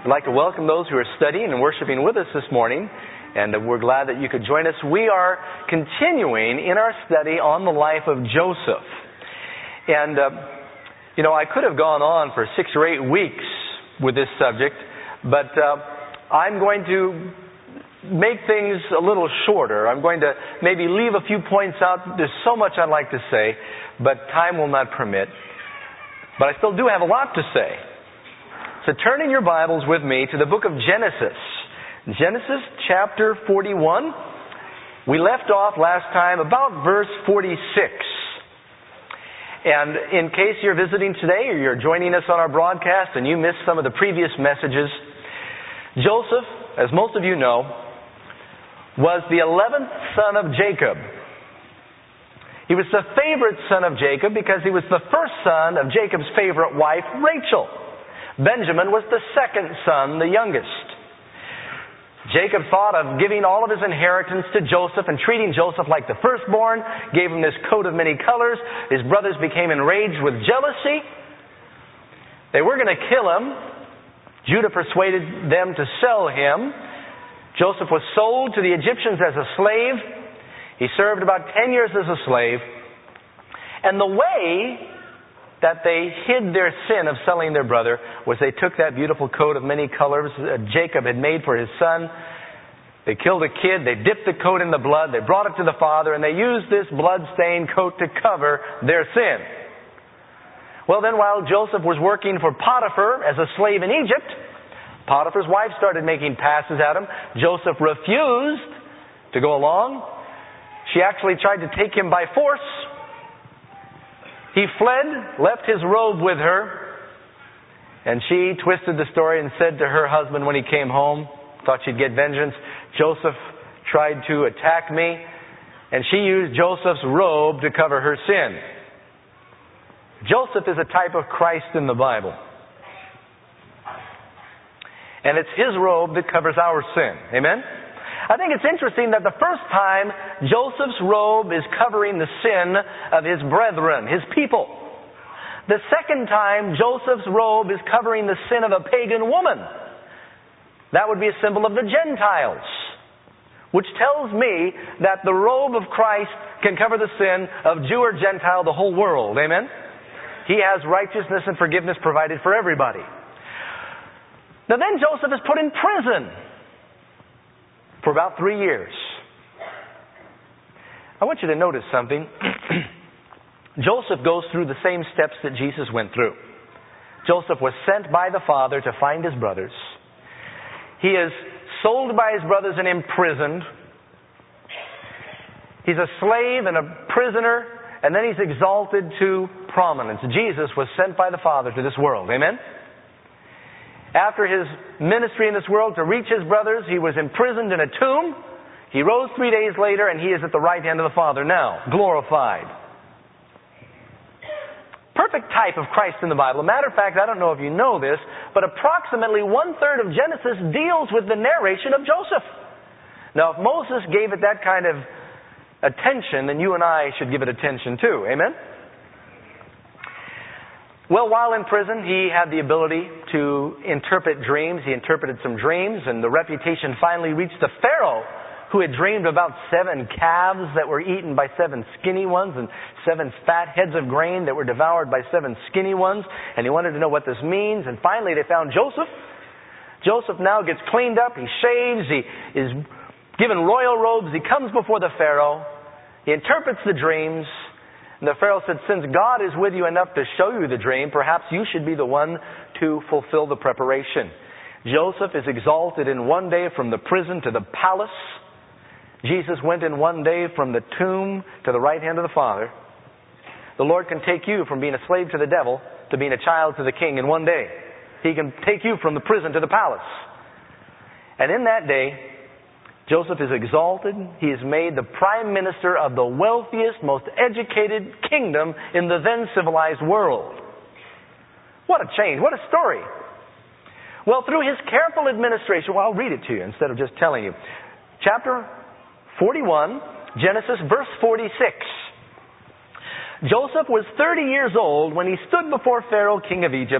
I'd like to welcome those who are studying and worshiping with us this morning, and we're glad that you could join us. We are continuing in our study on the life of Joseph. And, I could have gone on for 6 or 8 weeks with this subject, but I'm going to make things a little shorter. I'm going to maybe leave a few points out. There's so much I'd like to say, but time will not permit. But I still do have a lot to say. So turn in your Bibles with me to the book of Genesis. Genesis chapter 41. We left off last time about verse 46. And in case you're visiting today or you're joining us on our broadcast and you missed some of the previous messages, Joseph, as most of you know, was the 11th son of Jacob. He was the favorite son of Jacob because he was the first son of Jacob's favorite wife, Rachel. Benjamin was the second son, the youngest. Jacob thought of giving all of his inheritance to Joseph and treating Joseph like the firstborn, gave him this coat of many colors. His brothers became enraged with jealousy. They were going to kill him. Judah persuaded them to sell him. Joseph was sold to the Egyptians as a slave. He served about 10 years as a slave. And the way that they hid their sin of selling their brother was they took that beautiful coat of many colors Jacob had made for his son. They killed a kid. They dipped the coat in the blood. They brought it to the father, and they used this blood-stained coat to cover their sin. Well, then while Joseph was working for Potiphar as a slave in Egypt, Potiphar's wife started making passes at him. Joseph refused to go along. She actually tried to take him by force. He fled, left his robe with her, and she twisted the story and said to her husband when he came home, thought she'd get vengeance, Joseph tried to attack me, and she used Joseph's robe to cover her sin. Joseph is a type of Christ in the Bible. And it's his robe that covers our sin. Amen? I think it's interesting that the first time Joseph's robe is covering the sin of his brethren, his people. The second time Joseph's robe is covering the sin of a pagan woman. That would be a symbol of the Gentiles, which tells me that the robe of Christ can cover the sin of Jew or Gentile, the whole world. Amen? He has righteousness and forgiveness provided for everybody. Now then Joseph is put in prison for about 3 years. I want you to notice something. Joseph goes through the same steps that Jesus went through. Joseph was sent by the Father to find his brothers. He is sold by his brothers and imprisoned. He's a slave and a prisoner, and then he's exalted to prominence. Jesus was sent by the Father to this world. Amen? After his ministry in this world to reach his brothers, he was imprisoned in a tomb. He rose 3 days later, and he is at the right hand of the Father now, glorified. Perfect type of Christ in the Bible. As a matter of fact, I don't know if you know this, but approximately 1/3 of Genesis deals with the narration of Joseph. Now, if Moses gave it that kind of attention, then you and I should give it attention too. Amen? Well, while in prison, he had the ability to interpret dreams. He interpreted some dreams, and the reputation finally reached the Pharaoh, who had dreamed about 7 calves that were eaten by 7 skinny ones and 7 fat heads of grain that were devoured by 7 skinny ones. And he wanted to know what this means. And finally, they found Joseph. Joseph now gets cleaned up. He shaves. He is given royal robes. He comes before the Pharaoh. He interprets the dreams. And the Pharaoh said, since God is with you enough to show you the dream, perhaps you should be the one to fulfill the preparation. Joseph is exalted in one day from the prison to the palace. Jesus went in one day from the tomb to the right hand of the Father. The Lord can take you from being a slave to the devil to being a child to the King in one day. He can take you from the prison to the palace. And in that day, Joseph is exalted. He is made the prime minister of the wealthiest, most educated kingdom in the then civilized world. What a change. What a story. Well, through his careful administration, well, I'll read it to you instead of just telling you. Chapter 41, Genesis, verse 46. Joseph was 30 years old when he stood before Pharaoh, king of Egypt,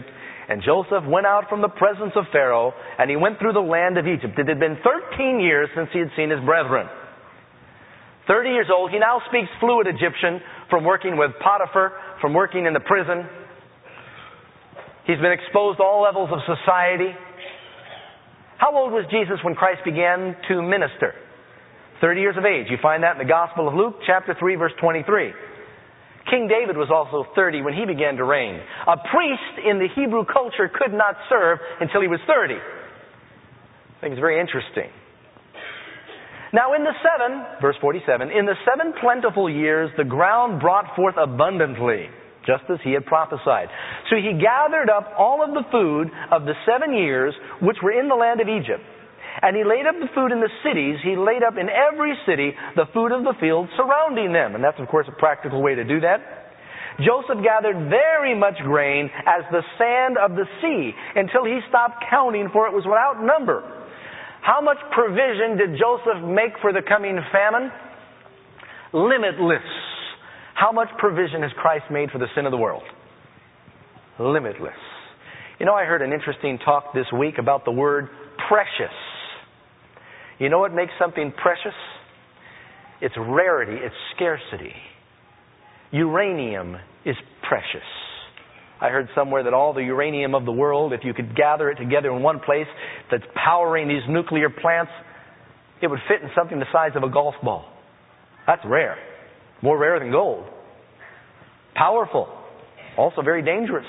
And Joseph went out from the presence of Pharaoh, and he went through the land of Egypt. It had been 13 years since he had seen his brethren. 30 years old, he now speaks fluent Egyptian from working with Potiphar, from working in the prison. He's been exposed to all levels of society. How old was Jesus when Christ began to minister? 30 years of age. You find that in the Gospel of Luke, chapter 3, verse 23. King David was also 30 when he began to reign. A priest in the Hebrew culture could not serve until he was 30. I think it's very interesting. Now verse 47, in the 7 plentiful years, the ground brought forth abundantly, just as he had prophesied. So he gathered up all of the food of the 7 years which were in the land of Egypt. And he laid up the food in the cities. He laid up in every city the food of the field surrounding them. And that's, of course, a practical way to do that. Joseph gathered very much grain as the sand of the sea until he stopped counting, for it was without number. How much provision did Joseph make for the coming famine? Limitless. How much provision has Christ made for the sin of the world? Limitless. You know, I heard an interesting talk this week about the word precious. You know what makes something precious? It's rarity, it's scarcity. Uranium is precious. I heard somewhere that all the uranium of the world, if you could gather it together in one place that's powering these nuclear plants, it would fit in something the size of a golf ball. That's rare. More rare than gold. Powerful. Also very dangerous.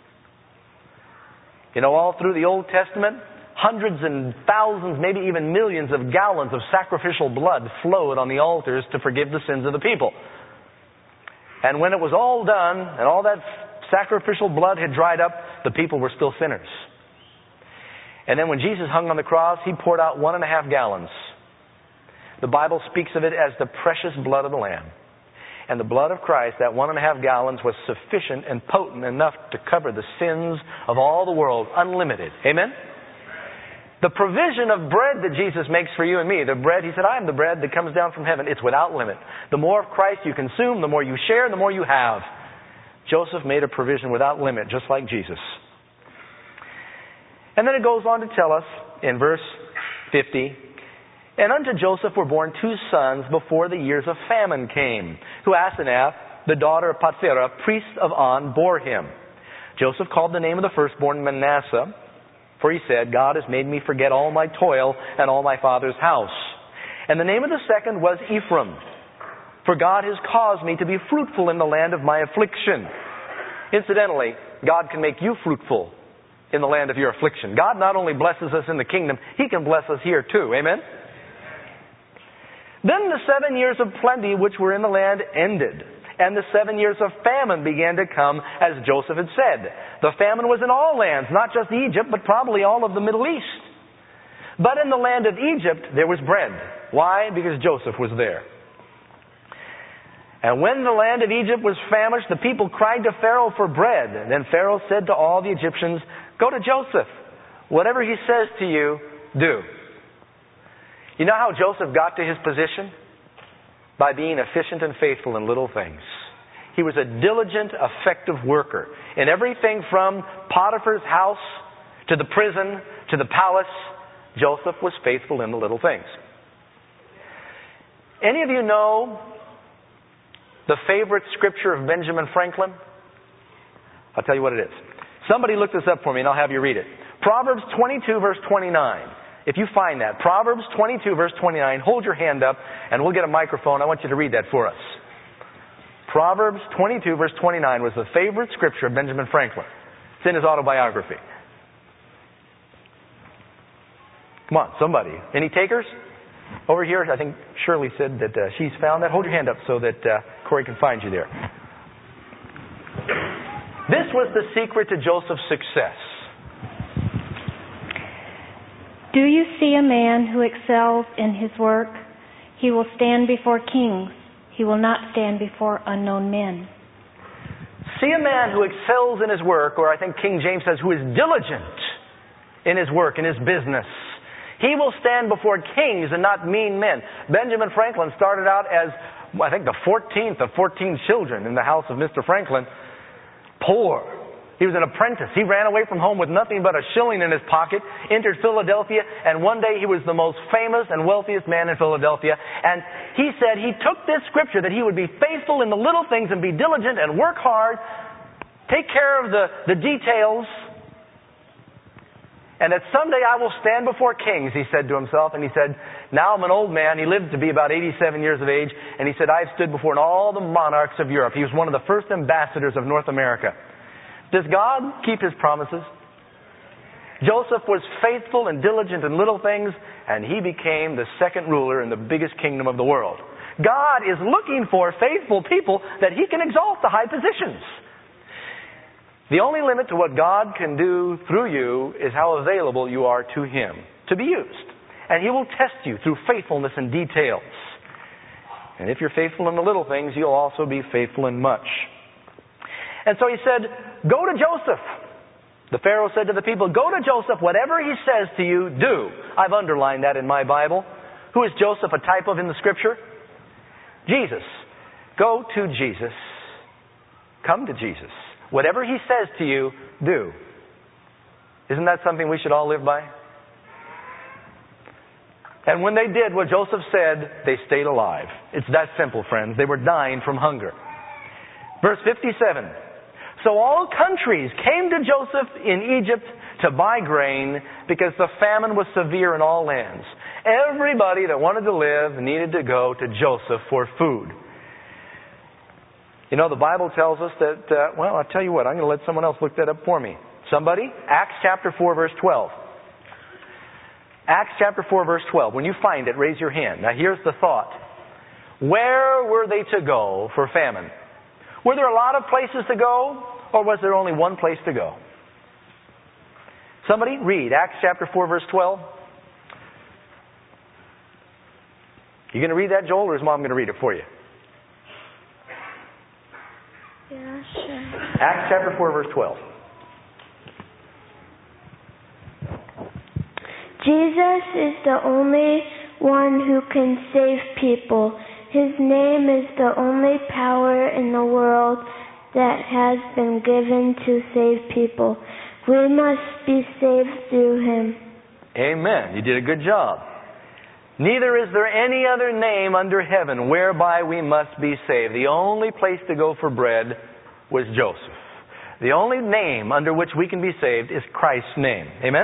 You know, all through the Old Testament, hundreds and thousands, maybe even millions of gallons of sacrificial blood flowed on the altars to forgive the sins of the people. And when it was all done, and all that sacrificial blood had dried up, the people were still sinners. And then when Jesus hung on the cross, he poured out 1.5 gallons. The Bible speaks of it as the precious blood of the Lamb. And the blood of Christ, that 1.5 gallons, was sufficient and potent enough to cover the sins of all the world, unlimited. Amen? The provision of bread that Jesus makes for you and me, the bread, he said, I am the bread that comes down from heaven. It's without limit. The more of Christ you consume, the more you share, the more you have. Joseph made a provision without limit, just like Jesus. And then it goes on to tell us in verse 50, and unto Joseph were born 2 sons before the years of famine came, who Asenath, the daughter of Potiphar, priest of On, bore him. Joseph called the name of the firstborn Manasseh, for he said, God has made me forget all my toil and all my father's house. And the name of the second was Ephraim, for God has caused me to be fruitful in the land of my affliction. Incidentally, God can make you fruitful in the land of your affliction. God not only blesses us in the kingdom, he can bless us here too. Amen? Then the 7 years of plenty which were in the land ended, and the 7 years of famine began to come, as Joseph had said. The famine was in all lands, not just Egypt, but probably all of the Middle East. But in the land of Egypt, there was bread. Why? Because Joseph was there. And when the land of Egypt was famished, the people cried to Pharaoh for bread. And then Pharaoh said to all the Egyptians, go to Joseph. Whatever he says to you, do. You know how Joseph got to his position? By being efficient and faithful in little things. He was a diligent, effective worker. In everything from Potiphar's house to the prison to the palace, Joseph was faithful in the little things. Any of you know the favorite scripture of Benjamin Franklin? I'll tell you what it is. Somebody look this up for me and I'll have you read it. Proverbs 22 verse 29. If you find that, Proverbs 22 verse 29, hold your hand up and we'll get a microphone. I want you to read that for us. Proverbs 22 verse 29 was the favorite scripture of Benjamin Franklin. It's in his autobiography. Come on, somebody. Any takers? Over here, I think Shirley said that she's found that. Hold your hand up so that Corey can find you there. This was the secret to Joseph's success. Do you see a man who excels in his work? He will stand before kings. He will not stand before unknown men. See a man who excels in his work, or I think King James says, who is diligent in his work, in his business. He will stand before kings and not mean men. Benjamin Franklin started out as, I think, the 14th of 14 children in the house of Mr. Franklin. Poor. He was an apprentice. He ran away from home with nothing but a shilling in his pocket, entered Philadelphia, and one day he was the most famous and wealthiest man in Philadelphia. And he said he took this scripture that he would be faithful in the little things and be diligent and work hard, take care of the details, and that someday I will stand before kings, he said to himself. And he said, now I'm an old man. He lived to be about 87 years of age. And he said, I've stood before all the monarchs of Europe. He was one of the first ambassadors of North America. Does God keep His promises? Joseph was faithful and diligent in little things, and he became the second ruler in the biggest kingdom of the world. God is looking for faithful people that He can exalt to high positions. The only limit to what God can do through you is how available you are to Him to be used. And He will test you through faithfulness in details. And if you're faithful in the little things, you'll also be faithful in much. And so He said, go to Joseph. The Pharaoh said to the people, go to Joseph. Whatever he says to you, do. I've underlined that in my Bible. Who is Joseph a type of in the Scripture? Jesus. Go to Jesus. Come to Jesus. Whatever He says to you, do. Isn't that something we should all live by? And when they did what Joseph said, they stayed alive. It's that simple, friends. They were dying from hunger. Verse 57. So all countries came to Joseph in Egypt to buy grain because the famine was severe in all lands. Everybody that wanted to live needed to go to Joseph for food. You know, the Bible tells us that, well, I'll tell you what, I'm going to let someone else look that up for me. Somebody? Acts chapter 4, verse 12. Acts chapter 4, verse 12. When you find it, raise your hand. Now here's the thought. Where were they to go for famine? Were there a lot of places to go, or was there only one place to go? Somebody read Acts chapter 4, verse 12. You going to read that, Joel, or is Mom going to read it for you? Yeah, sure. Acts chapter 4, verse 12. Jesus is the only one who can save people. His name is the only power in the world that has been given to save people. We must be saved through Him. Amen. You did a good job. Neither is there any other name under heaven whereby we must be saved. The only place to go for bread was Joseph. The only name under which we can be saved is Christ's name. Amen?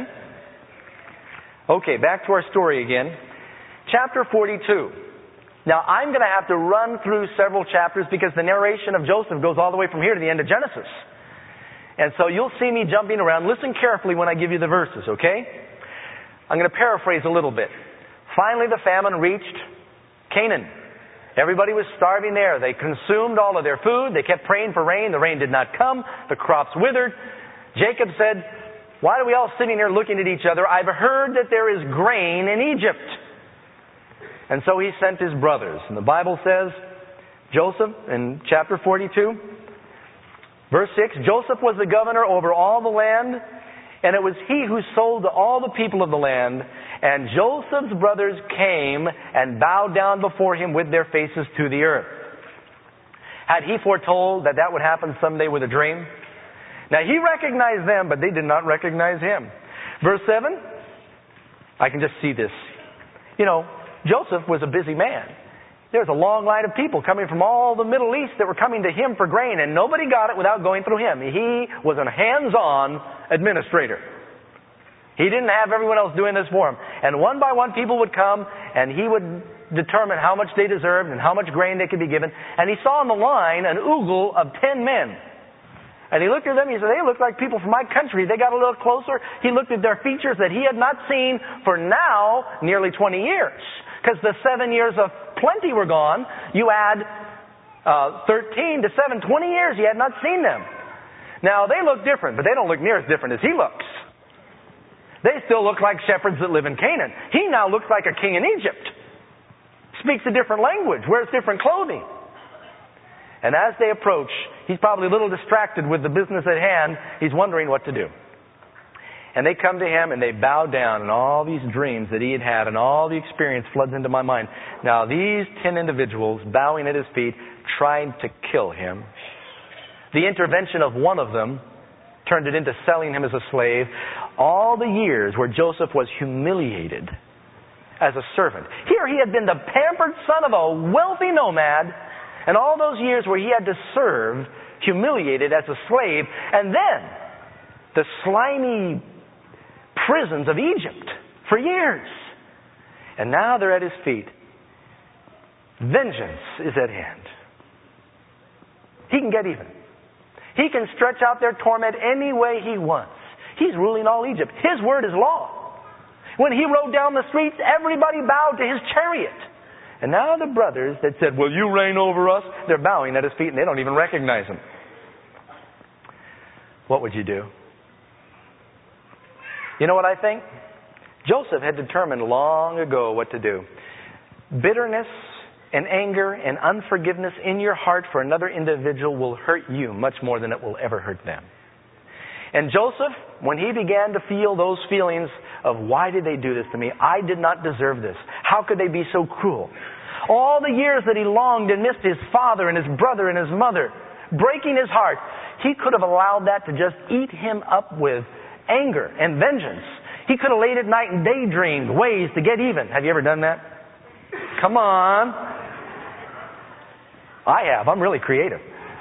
Okay, back to our story again. Chapter 42. Now, I'm going to have to run through several chapters because the narration of Joseph goes all the way from here to the end of Genesis. And so you'll see me jumping around. Listen carefully when I give you the verses, okay? I'm going to paraphrase a little bit. Finally, the famine reached Canaan. Everybody was starving there. They consumed all of their food. They kept praying for rain. The rain did not come. The crops withered. Jacob said, why are we all sitting here looking at each other? I've heard that there is grain in Egypt. And so he sent his brothers. And the Bible says, Joseph, in chapter 42, verse 6, Joseph was the governor over all the land, and it was he who sold to all the people of the land. And Joseph's brothers came and bowed down before him with their faces to the earth. Had he foretold that that would happen someday with a dream? Now he recognized them, but they did not recognize him. Verse 7, I can just see this. You know, Joseph was a busy man. There was a long line of people coming from all the Middle East that were coming to him for grain, and nobody got it without going through him. He was a hands-on administrator. He didn't have everyone else doing this for him. And one by one people would come, and he would determine how much they deserved and how much grain they could be given. And he saw on the line an ogle of 10 men. And he looked at them, he said, they look like people from my country. They got a little closer. He looked at their features that he had not seen for now nearly 20 years. Because the 7 years of plenty were gone. You add 13 to 7, 20 years, he had not seen them. Now, they look different, but they don't look near as different as he looks. They still look like shepherds that live in Canaan. He now looks like a king in Egypt. Speaks a different language, wears different clothing. And as they approach, he's probably a little distracted with the business at hand. He's wondering what to do. And they come to him and they bow down, and all these dreams that he had had and all the experience floods into my mind. Now these 10 individuals bowing at his feet tried to kill him. The intervention of one of them turned it into selling him as a slave. All the years where Joseph was humiliated as a servant. Here he had been the pampered son of a wealthy nomad, and all those years where he had to serve, humiliated as a slave, and then the slimy prisons of Egypt for years. And now they're at his feet. Vengeance is at hand. He can get even. He can stretch out their torment any way he wants. He's ruling all Egypt. His word is law. When he rode down the streets, everybody bowed to his chariot. And now the brothers that said, "Will you reign over us?" they're bowing at his feet and they don't even recognize him. What would you do? You know what I think? Joseph had determined long ago what to do. Bitterness and anger and unforgiveness in your heart for another individual will hurt you much more than it will ever hurt them. And Joseph, when he began to feel those feelings of, why did they do this to me? I did not deserve this. How could they be so cruel? All the years that he longed and missed his father and his brother and his mother, breaking his heart, he could have allowed that to just eat him up with anger and vengeance. He could have laid at night and daydreamed ways to get even. Have you ever done that? Come on. I have. I'm really creative.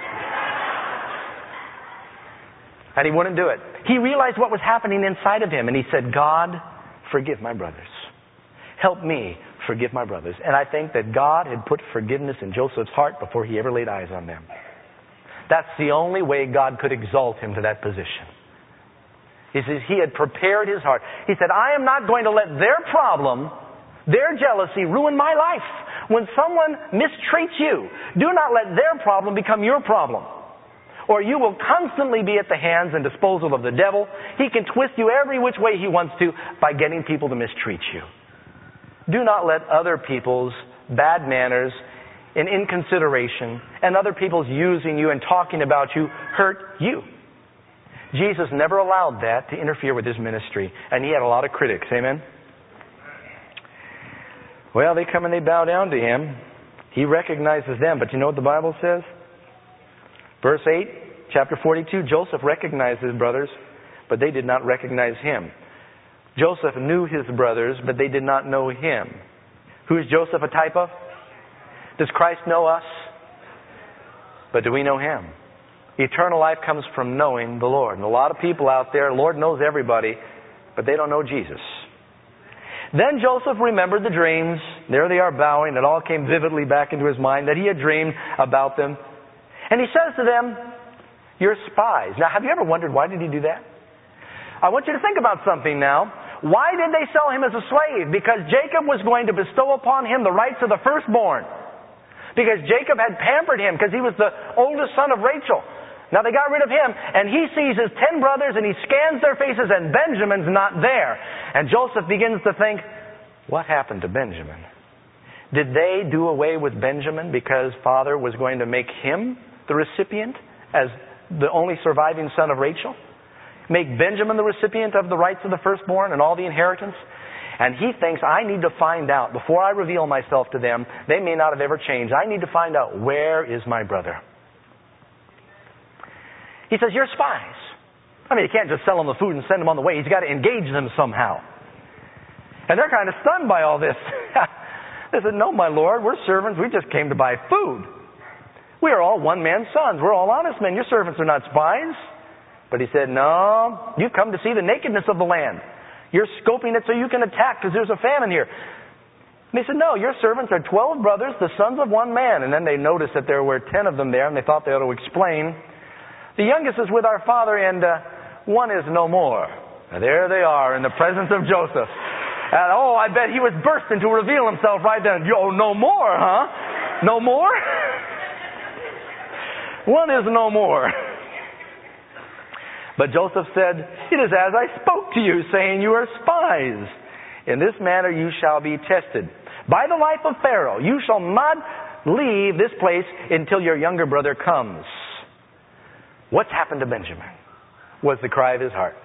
And he wouldn't do it. He realized what was happening inside of him, and he said, "God, forgive my brothers. Help me forgive my brothers." And I think that God had put forgiveness in Joseph's heart before he ever laid eyes on them. That's the only way God could exalt him to that position. He says he had prepared his heart. He said, "I am not going to let their problem, their jealousy, ruin my life. When someone mistreats you, do not let their problem become your problem. Or you will constantly be at the hands and disposal of the devil. He can twist you every which way he wants to by getting people to mistreat you. Do not let other people's bad manners and inconsideration and other people's using you and talking about you hurt you." Jesus never allowed that to interfere with his ministry, and he had a lot of critics. Amen? Well, they come and they bow down to him. He recognizes them, but you know what the Bible says? Verse 8, chapter 42, Joseph recognized his brothers, but they did not recognize him. Joseph knew his brothers, but they did not know him. Who is Joseph a type of? Does Christ know us? But do we know him? Eternal life comes from knowing the Lord. And a lot of people out there, the Lord knows everybody, but they don't know Jesus. Then Joseph remembered the dreams. There they are bowing. It all came vividly back into his mind that he had dreamed about them. And he says to them, "You're spies." Now, have you ever wondered why did he do that? I want you to think about something now. Why did they sell him as a slave? Because Jacob was going to bestow upon him the rights of the firstborn. Because Jacob had pampered him because he was the oldest son of Rachel. Now they got rid of him, and he sees his 10 brothers, and he scans their faces, and Benjamin's not there. And Joseph begins to think, what happened to Benjamin? Did they do away with Benjamin because father was going to make him the recipient as the only surviving son of Rachel? Make Benjamin the recipient of the rights of the firstborn and all the inheritance? And he thinks, I need to find out, before I reveal myself to them, they may not have ever changed. I need to find out, where is my brother? He says, "You're spies." I mean, you can't just sell them the food and send them on the way. He's got to engage them somehow. And they're kind of stunned by all this. They said, "No, my lord, we're servants. We just came to buy food. We are all one man's sons. We're all honest men. Your servants are not spies." But he said, "No, you've come to see the nakedness of the land. You're scoping it so you can attack because there's a famine here." And they said, "No, your servants are 12 brothers, the sons of one man." And then they noticed that there were 10 of them there, and they thought they ought to explain. "The youngest is with our father, and one is no more." Now, there they are in the presence of Joseph. And I bet he was bursting to reveal himself right then. "Yo, no more, huh? No more?" "One is no more." But Joseph said, "It is as I spoke to you, saying you are spies. In this manner you shall be tested. By the life of Pharaoh, you shall not leave this place until your younger brother comes." What's happened to Benjamin? Was the cry of his heart.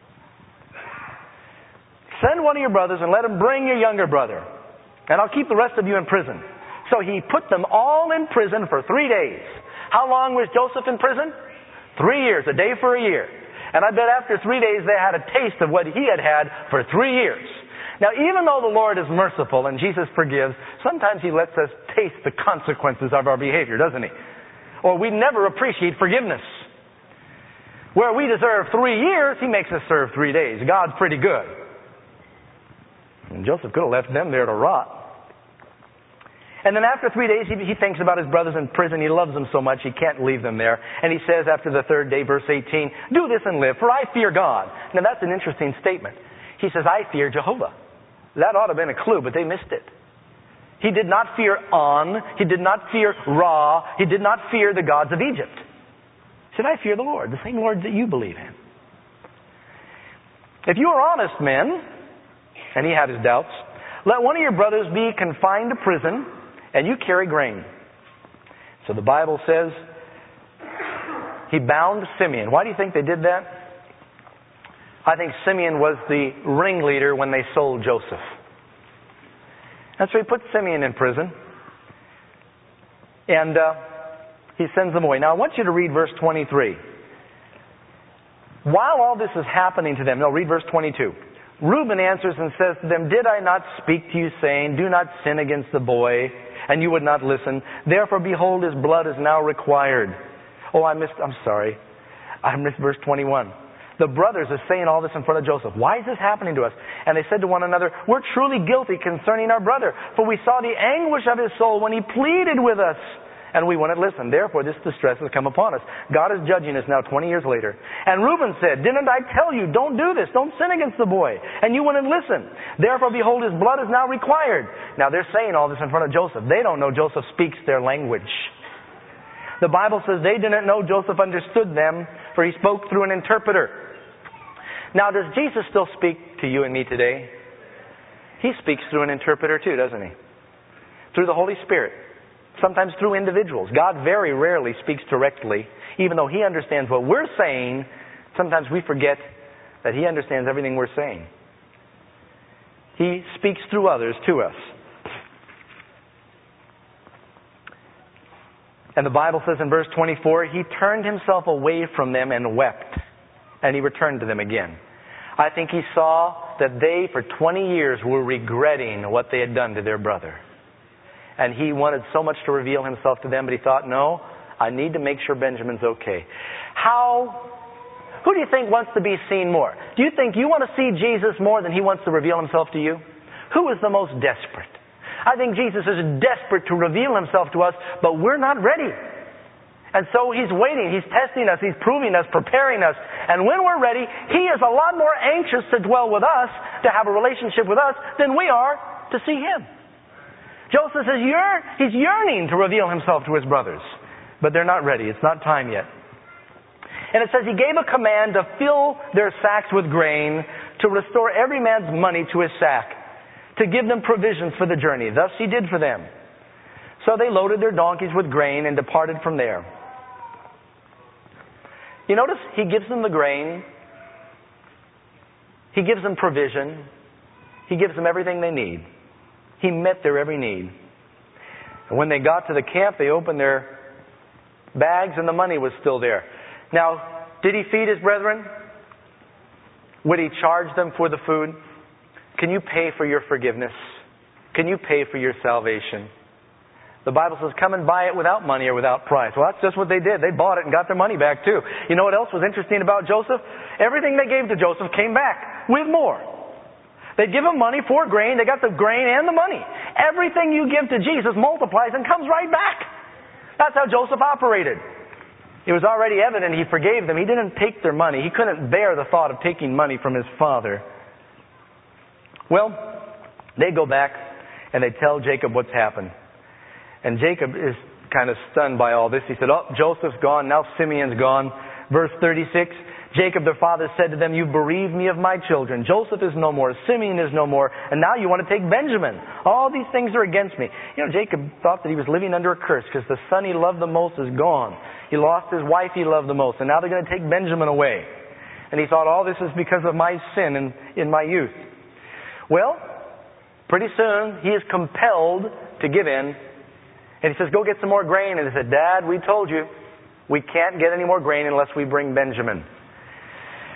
"Send one of your brothers and let him bring your younger brother, and I'll keep the rest of you in prison." So he put them all in prison for 3 days. How long was Joseph in prison? 3 years, a day for a year. And I bet after 3 days they had a taste of what he had had for 3 years. Now, even though the Lord is merciful and Jesus forgives, sometimes he lets us taste the consequences of our behavior, doesn't he? Or we never appreciate forgiveness. Where we deserve 3 years, he makes us serve 3 days. God's pretty good. And Joseph could have left them there to rot. And then after 3 days, he thinks about his brothers in prison. He loves them so much, he can't leave them there. And he says after the 3rd day, verse 18, "Do this and live, for I fear God." Now that's an interesting statement. He says, "I fear Jehovah." That ought to have been a clue, but they missed it. He did not fear On. He did not fear Ra. He did not fear the gods of Egypt. He said, "I fear the Lord," the same Lord that you believe in. If you are honest men, and he had his doubts, let one of your brothers be confined to prison, and you carry grain. So the Bible says he bound Simeon. Why do you think they did that? I think Simeon was the ringleader when they sold Joseph. And so he put Simeon in prison. And he sends them away. Now I want you to read verse 23. While all this is happening to them, no, read verse 22. Reuben answers and says to them, "Did I not speak to you, saying, 'Do not sin against the boy,' and you would not listen? Therefore, behold, his blood is now required." Oh, I missed verse 21. The brothers are saying all this in front of Joseph. "Why is this happening to us?" And they said to one another, "We're truly guilty concerning our brother, for we saw the anguish of his soul when he pleaded with us, and we wouldn't listen. Therefore, this distress has come upon us." God is judging us now 20 years later. And Reuben said, "Didn't I tell you, don't do this, don't sin against the boy? And you wouldn't listen. Therefore, behold, his blood is now required." Now they're saying all this in front of Joseph. They don't know Joseph speaks their language. The Bible says they didn't know Joseph understood them, for he spoke through an interpreter. Now, does Jesus still speak to you and me today? He speaks through an interpreter too, doesn't he? Through the Holy Spirit. Sometimes through individuals. God very rarely speaks directly. Even though he understands what we're saying, sometimes we forget that he understands everything we're saying. He speaks through others to us. And the Bible says in verse 24, he turned himself away from them and wept. And he returned to them again. I think he saw that they, for 20 years, were regretting what they had done to their brother. And he wanted so much to reveal himself to them, but he thought, no, I need to make sure Benjamin's okay. Who do you think wants to be seen more? Do you think you want to see Jesus more than he wants to reveal himself to you? Who is the most desperate? I think Jesus is desperate to reveal himself to us, but we're not ready. And so he's waiting, he's testing us, he's proving us, preparing us. And when we're ready, he is a lot more anxious to dwell with us, to have a relationship with us, than we are to see him. Joseph says he's yearning to reveal himself to his brothers, but they're not ready. It's not time yet. And it says he gave a command to fill their sacks with grain, to restore every man's money to his sack, to give them provisions for the journey. Thus he did for them. So they loaded their donkeys with grain and departed from there. You notice he gives them the grain. He gives them provision. He gives them everything they need. He met their every need. And when they got to the camp, they opened their bags and the money was still there. Now, did he feed his brethren? Would he charge them for the food? Can you pay for your forgiveness? Can you pay for your salvation? The Bible says, come and buy it without money or without price. Well, that's just what they did. They bought it and got their money back too. You know what else was interesting about Joseph? Everything they gave to Joseph came back with more. They'd give him money for grain. They got the grain and the money. Everything you give to Jesus multiplies and comes right back. That's how Joseph operated. It was already evident he forgave them. He didn't take their money. He couldn't bear the thought of taking money from his father. Well, they go back and they tell Jacob what's happened. And Jacob is kind of stunned by all this. He said, oh, Joseph's gone. Now Simeon's gone. Verse 36, Jacob, their father, said to them, you bereaved me of my children. Joseph is no more. Simeon is no more. And now you want to take Benjamin. All these things are against me. You know, Jacob thought that he was living under a curse because the son he loved the most is gone. He lost his wife he loved the most. And now they're going to take Benjamin away. And he thought all this is because of my sin in my youth. Well, pretty soon he is compelled to give in. And he says, go get some more grain. And they said, Dad, we told you we can't get any more grain unless we bring Benjamin.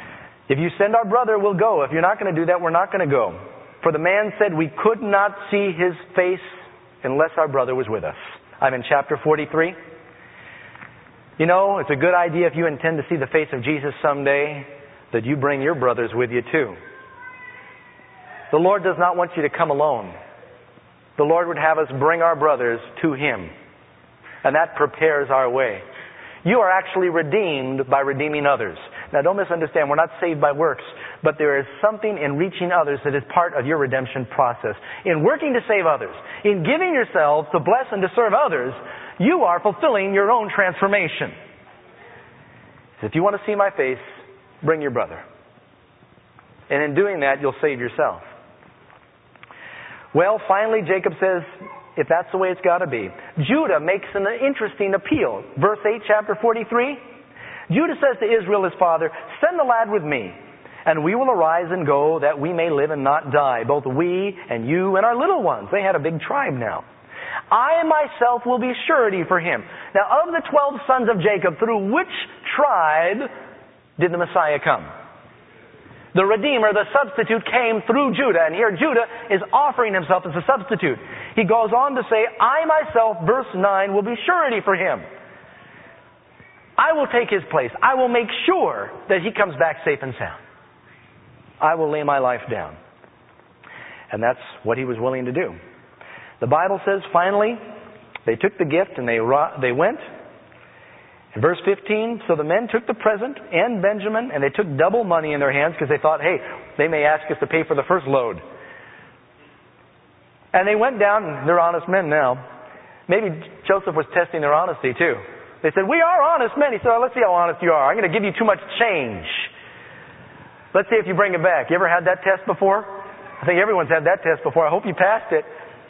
If you send our brother, we'll go. If you're not going to do that, we're not going to go. For the man said, we could not see his face unless our brother was with us. I'm in chapter 43. You know, it's a good idea if you intend to see the face of Jesus someday, that you bring your brothers with you too. The Lord does not want you to come alone. The Lord would have us bring our brothers to Him. And that prepares our way. You are actually redeemed by redeeming others. Now don't misunderstand, we're not saved by works, but there is something in reaching others that is part of your redemption process. In working to save others, in giving yourselves to bless and to serve others, you are fulfilling your own transformation. If you want to see my face, bring your brother. And in doing that, you'll save yourself. Well, finally, Jacob says, if that's the way it's got to be. Judah makes an interesting appeal. Verse 8, chapter 43. Judah says to Israel, his father, send the lad with me, and we will arise and go, that we may live and not die, both we and you and our little ones. They had a big tribe now. I myself will be surety for him. Now, of the 12 sons of Jacob, through which tribe did the Messiah come? The Redeemer, the substitute, came through Judah. And here Judah is offering himself as a substitute. He goes on to say, I myself, verse 9, will be surety for him. I will take his place. I will make sure that he comes back safe and sound. I will lay my life down. And that's what he was willing to do. The Bible says, finally, they took the gift and they went. In verse 15, so the men took the present and Benjamin, and they took double money in their hands because they thought, hey, they may ask us to pay for the first load. And they went down, they're honest men now. Maybe Joseph was testing their honesty too. They said, we are honest men. He said, oh, let's see how honest you are. I'm going to give you too much change. Let's see if you bring it back. You ever had that test before? I think everyone's had that test before. I hope you passed it.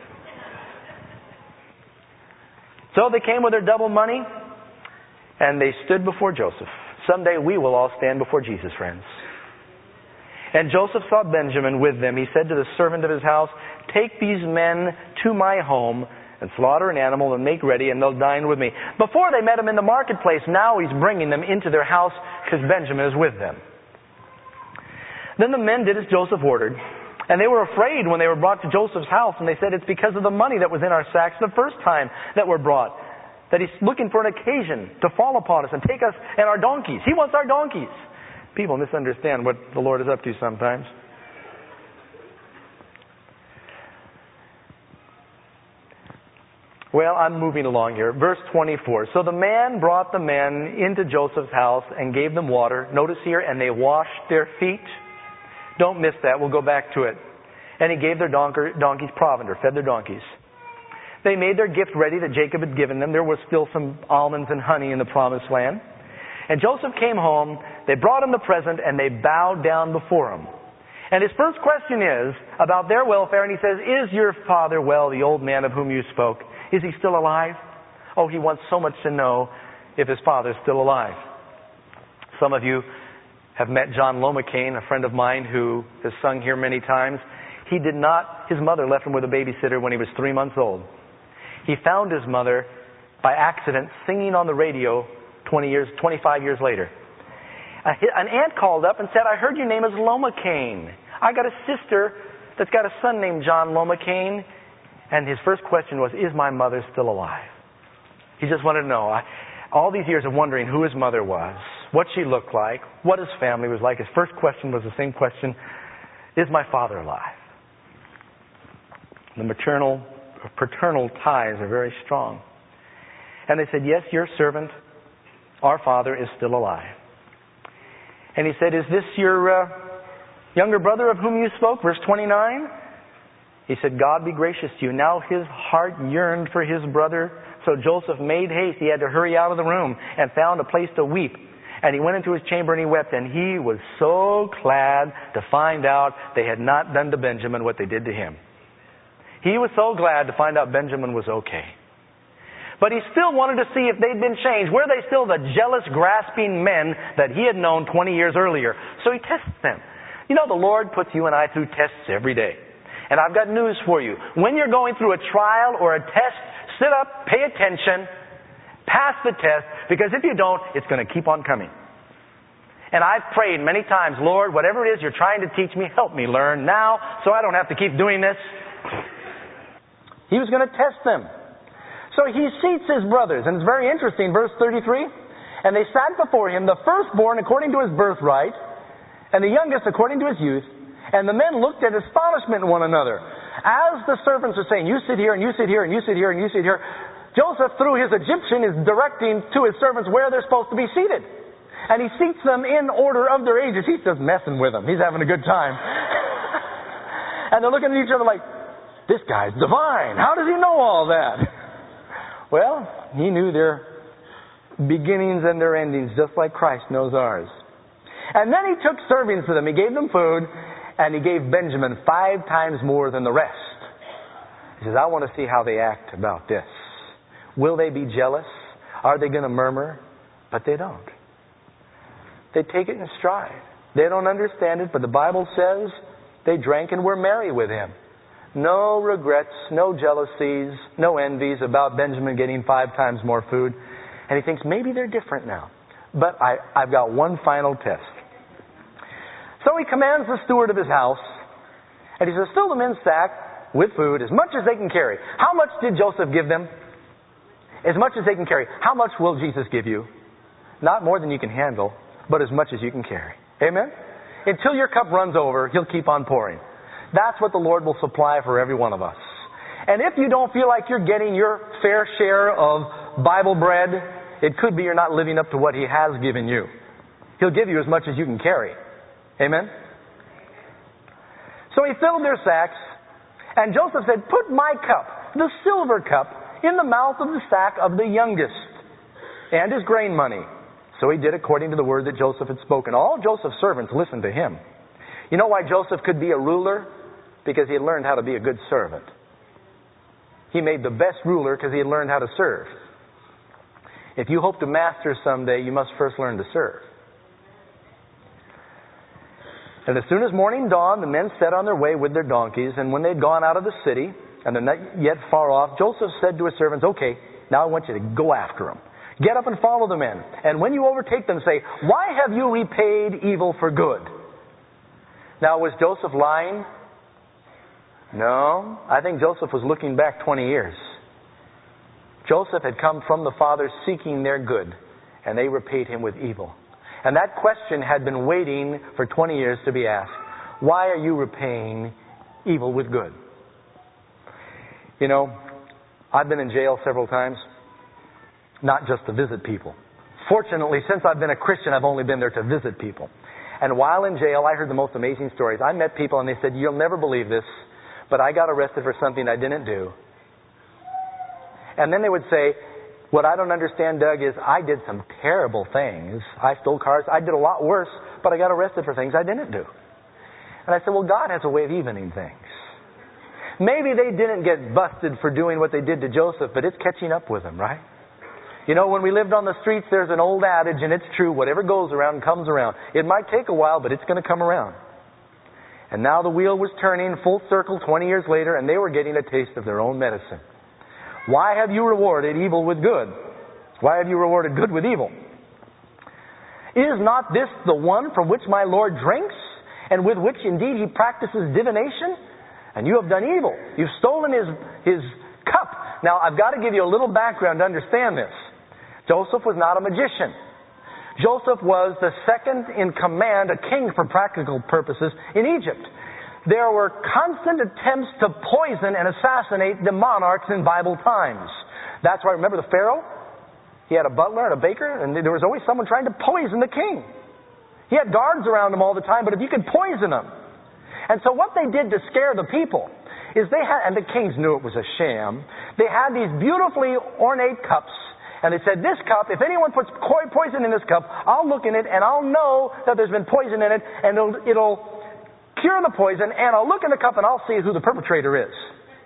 So they came with their double money, and they stood before Joseph. Someday we will all stand before Jesus, friends. And Joseph saw Benjamin with them. He said to the servant of his house, take these men to my home and slaughter an animal and make ready, and they'll dine with me. Before they met him in the marketplace, now he's bringing them into their house because Benjamin is with them. Then the men did as Joseph ordered. And they were afraid when they were brought to Joseph's house, and they said, it's because of the money that was in our sacks the first time that were brought, that he's looking for an occasion to fall upon us and take us and our donkeys. He wants our donkeys. People misunderstand what the Lord is up to sometimes. Well, I'm moving along here. Verse 24. So the man brought the men into Joseph's house and gave them water. Notice here, and they washed their feet. Don't miss that. We'll go back to it. And he gave their donkeys provender, fed their donkeys. They made their gift ready that Jacob had given them. There was still some almonds and honey in the promised land. And Joseph came home. They brought him the present, and they bowed down before him. And his first question is about their welfare, and he says, is your father well, the old man of whom you spoke? Is he still alive? Oh, he wants so much to know if his father's still alive. Some of you have met John Lomacaine, a friend of mine who has sung here many times. His mother left him with a babysitter when he was 3 months old. He found his mother by accident singing on the radio 25 years later. An aunt called up and said, I heard your name is Lomacaine. I got a sister that's got a son named John Lomacaine. And his first question was, is my mother still alive? He just wanted to know. All these years of wondering who his mother was, what she looked like, what his family was like. His first question was the same question, is my father alive? The paternal ties are very strong. And they said, yes, your servant, our father, is still alive. And he said, is this your younger brother of whom you spoke? Verse 29. He said, God be gracious to you. Now his heart yearned for his brother. So Joseph made haste. He had to hurry out of the room and found a place to weep. And he went into his chamber and he wept. And he was so glad to find out they had not done to Benjamin what they did to him. He was so glad to find out Benjamin was okay. But he still wanted to see if they'd been changed. Were they still the jealous, grasping men that he had known 20 years earlier? So he tests them. You know, the Lord puts you and I through tests every day. And I've got news for you. When you're going through a trial or a test, sit up, pay attention, pass the test, because if you don't, it's going to keep on coming. And I've prayed many times, Lord, whatever it is you're trying to teach me, help me learn now so I don't have to keep doing this. He was going to test them. So he seats his brothers, and it's very interesting, verse 33. And they sat before him, the firstborn according to his birthright, and the youngest according to his youth. And the men looked at astonishment in one another. As the servants are saying, you sit here, and you sit here, and you sit here, and you sit here, Joseph, through his Egyptian, is directing to his servants where they're supposed to be seated. And he seats them in order of their ages. He's just messing with them. He's having a good time. And they're looking at each other like, this guy's divine. How does he know all that? Well, he knew their beginnings and their endings, just like Christ knows ours. And then he took servings to them. He gave them food, and he gave Benjamin 5 times more than the rest. He says, I want to see how they act about this. Will they be jealous? Are they going to murmur? But they don't. They take it in stride. They don't understand it, but the Bible says they drank and were merry with him. No regrets, no jealousies, no envies about Benjamin getting 5 times more food. And he thinks, maybe they're different now. But I've got one final test. So he commands the steward of his house, and he says, fill the men's sack with food as much as they can carry. How much did Joseph give them? As much as they can carry. How much will Jesus give you? Not more than you can handle, but as much as you can carry. Amen? Until your cup runs over, he'll keep on pouring. That's what the Lord will supply for every one of us. And if you don't feel like you're getting your fair share of Bible bread, it could be you're not living up to what he has given you. He'll give you as much as you can carry. Amen? So he filled their sacks, and Joseph said, put my cup, the silver cup, in the mouth of the sack of the youngest, and his grain money. So he did according to the word that Joseph had spoken. All Joseph's servants listened to him. You know why Joseph could be a ruler? Because he had learned how to be a good servant. He made the best ruler because he had learned how to serve. If you hope to master someday, you must first learn to serve. And as soon as morning dawned, the men set on their way with their donkeys. And when they'd gone out of the city, and they're not yet far off, Joseph said to his servants, okay, now I want you to go after them. Get up and follow the men. And when you overtake them, say, why have you repaid evil for good? Now, was Joseph lying? No. I think Joseph was looking back 20 years. Joseph had come from the Father seeking their good, and they repaid him with evil. And that question had been waiting for 20 years to be asked. Why are you repaying evil with good? You know, I've been in jail several times, not just to visit people. Fortunately, since I've been a Christian, I've only been there to visit people. And while in jail, I heard the most amazing stories. I met people and they said, you'll never believe this, but I got arrested for something I didn't do. And then they would say, what I don't understand, Doug, is I did some terrible things. I stole cars. I did a lot worse, but I got arrested for things I didn't do. And I said, well, God has a way of evening things. Maybe they didn't get busted for doing what they did to Joseph, but it's catching up with them, right? You know, when we lived on the streets, there's an old adage, and it's true, whatever goes around comes around. It might take a while, but it's going to come around. And now the wheel was turning full circle 20 years later, and they were getting a taste of their own medicine. Why have you rewarded evil with good? Why have you rewarded good with evil? Is not this the one from which my Lord drinks, and with which indeed he practices divination? And you have done evil. You've stolen his cup. Now, I've got to give you a little background to understand this. Joseph was not a magician. Joseph was the second in command, a king for practical purposes, in Egypt. There were constant attempts to poison and assassinate the monarchs in Bible times. That's why, remember the Pharaoh? He had a butler and a baker, and there was always someone trying to poison the king. He had guards around him all the time, but if you could poison them. And so what they did to scare the people is they had, and the kings knew it was a sham, they had these beautifully ornate cups. And they said, this cup, if anyone puts poison in this cup, I'll look in it and I'll know that there's been poison in it, and it'll cure the poison, and I'll look in the cup and I'll see who the perpetrator is.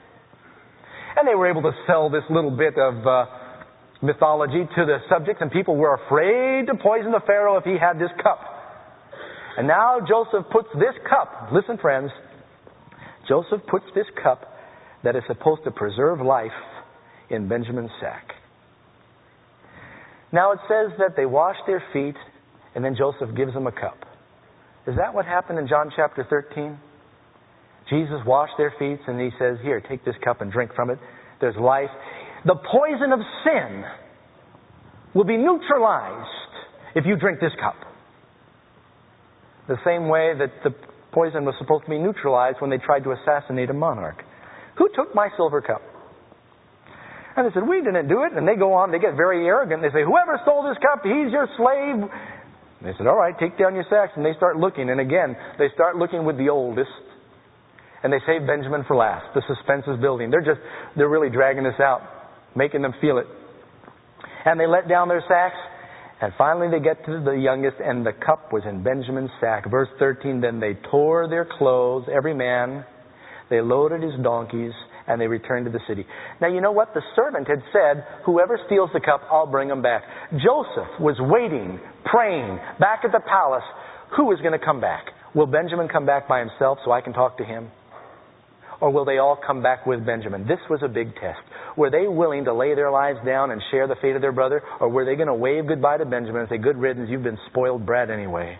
And they were able to sell this little bit of mythology to the subjects, and people were afraid to poison the Pharaoh if he had this cup. And now Joseph puts this cup, listen friends, Joseph puts this cup that is supposed to preserve life in Benjamin's sack. Now it says that they washed their feet And then Joseph gives them a cup. Is that what happened in John chapter 13? Jesus washed their feet and he says, here, take this cup and drink from it. There's life. The poison of sin will be neutralized if you drink this cup. The same way that the poison was supposed to be neutralized when they tried to assassinate a monarch. Who took my silver cup? And they said, we didn't do it. And they go on, they get very arrogant. They say, whoever stole this cup, he's your slave. And they said, all right, take down your sacks. And they start looking. And again, they start looking with the oldest. And they save Benjamin for last. The suspense is building. They're really dragging this out, making them feel it. And they let down their sacks. And finally they get to the youngest, and the cup was in Benjamin's sack. Verse 13, then they tore their clothes, every man. They loaded his donkeys, and they returned to the city. Now you know what? The servant had said, whoever steals the cup, I'll bring him back. Joseph was waiting, praying, back at the palace. Who is going to come back? Will Benjamin come back by himself so I can talk to him? Or will they all come back with Benjamin? This was a big test. Were they willing to lay their lives down and share the fate of their brother? Or were they going to wave goodbye to Benjamin and say, good riddance, you've been spoiled brat anyway?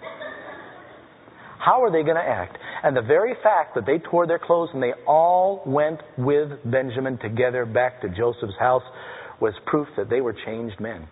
How are they going to act? And the very fact that they tore their clothes and they all went with Benjamin together back to Joseph's house was proof that they were changed men.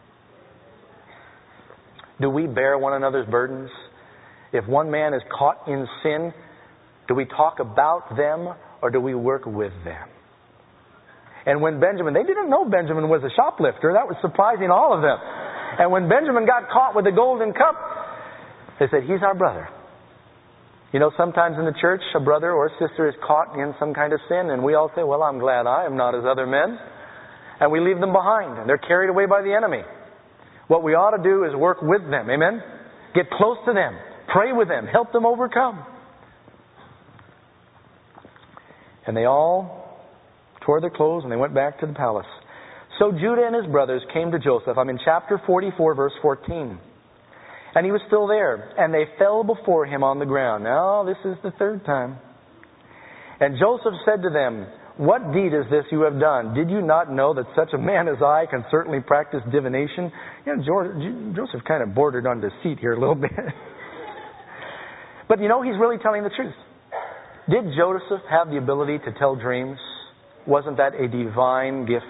Do we bear one another's burdens? If one man is caught in sin, do we talk about them or do we work with them? And when Benjamin, they didn't know Benjamin was a shoplifter. That was surprising all of them. And when Benjamin got caught with the golden cup, they said, he's our brother. You know, sometimes in the church, a brother or sister is caught in some kind of sin, and we all say, well, I'm glad I am not as other men. And we leave them behind, and they're carried away by the enemy. What we ought to do is work with them. Amen? Get close to them. Pray with them. Help them overcome. And they all tore their clothes and they went back to the palace. So Judah and his brothers came to Joseph. I'm in chapter 44, verse 14. And he was still there. And they fell before him on the ground. Now, this is the third time. And Joseph said to them, what deed is this you have done? Did you not know that such a man as I can certainly practice divination? You know, Joseph kind of bordered on deceit here a little bit. But you know, he's really telling the truth. Did Joseph have the ability to tell dreams? Wasn't that a divine gift?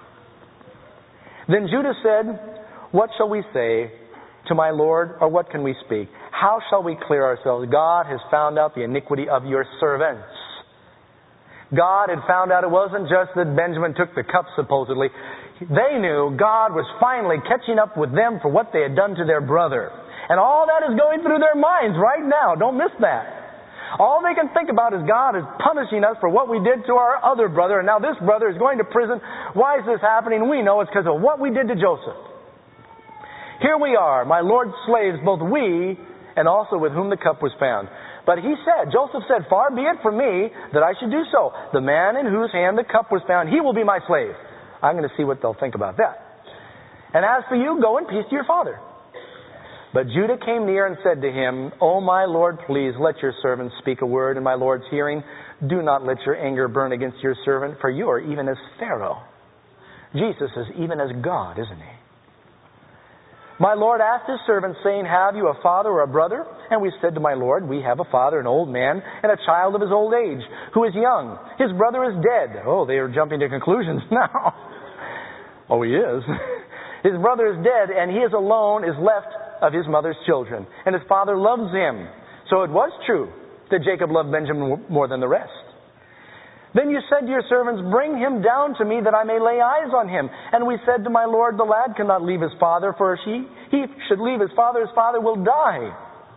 Then Judah said, what shall we say to my Lord, or what can we speak? How shall we clear ourselves? God has found out the iniquity of your servants. God had found out it wasn't just that Benjamin took the cup, supposedly. They knew God was finally catching up with them for what they had done to their brother. And all that is going through their minds right now. Don't miss that. All they can think about is God is punishing us for what we did to our other brother, and now this brother is going to prison. Why is this happening? We know it's because of what we did to Joseph. Here we are, my Lord's slaves, both we and also with whom the cup was found. But he said, Joseph said, far be it from me that I should do so. The man in whose hand the cup was found, he will be my slave. I'm going to see what they'll think about that. And as for you, go in peace to your father. But Judah came near and said to him, O my Lord, please let your servant speak a word in my Lord's hearing. Do not let your anger burn against your servant, for you are even as Pharaoh. Jesus is even as God, isn't he? My Lord asked his servant, saying, have you a father or a brother? And we said to my Lord, we have a father, an old man, and a child of his old age, who is young. His brother is dead. Oh, they are jumping to conclusions now. Oh, he is. His brother is dead, and he is alone, is left of his mother's children. And his father loves him. So it was true that Jacob loved Benjamin more than the rest. Then you said to your servants, bring him down to me that I may lay eyes on him. And we said to my Lord, the lad cannot leave his father, for if he should leave his father will die.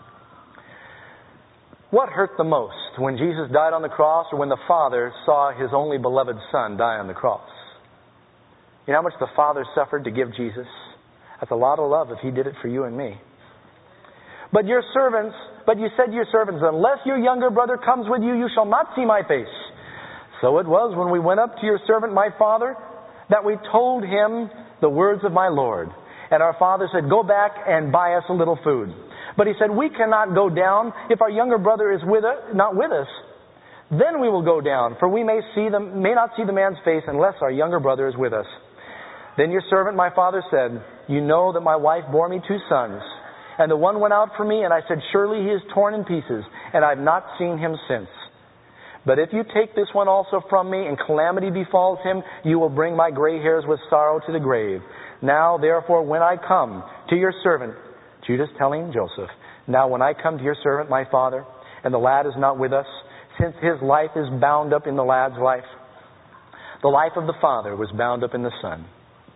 What hurt the most, when Jesus died on the cross or when the Father saw his only beloved Son die on the cross? You know how much the Father suffered to give Jesus? That's a lot of love if he did it for you and me. But you said to your servants, unless your younger brother comes with you, you shall not see my face. So it was when we went up to your servant, my father, that we told him the words of my Lord. And our father said, go back and buy us a little food. But he said, we cannot go down if our younger brother is not with us. Then we will go down, for we may not see the man's face unless our younger brother is with us. Then your servant, my father, said, you know that my wife bore me 2 sons. And the one went out from me, and I said, surely he is torn in pieces, and I have not seen him since. But if you take this one also from me, and calamity befalls him, you will bring my gray hairs with sorrow to the grave. Now, therefore, when I come to your servant," Judas telling Joseph, "now when I come to your servant, my father, and the lad is not with us, since his life is bound up in the lad's life, the life of the father was bound up in the son."